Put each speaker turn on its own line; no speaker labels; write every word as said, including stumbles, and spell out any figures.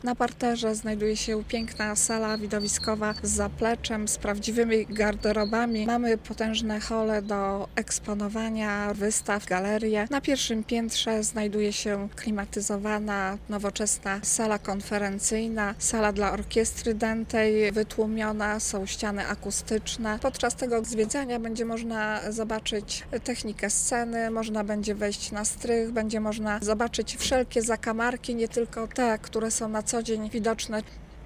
Na parterze znajduje się piękna sala widowiskowa z zapleczem, z prawdziwymi garderobami. Mamy potężne hole do eksponowania wystaw, galerie. Na pierwszym piętrze znajduje się klimatyzowana, nowoczesna sala konferencyjna, sala dla orkiestry dętej, wytłumiona, są ściany akustyczne. Podczas tego zwiedzania będzie można zobaczyć technikę sceny, można będzie wejść na strych, będzie można zobaczyć wszelkie zakamarki, nie tylko te, które są na co dzień widoczne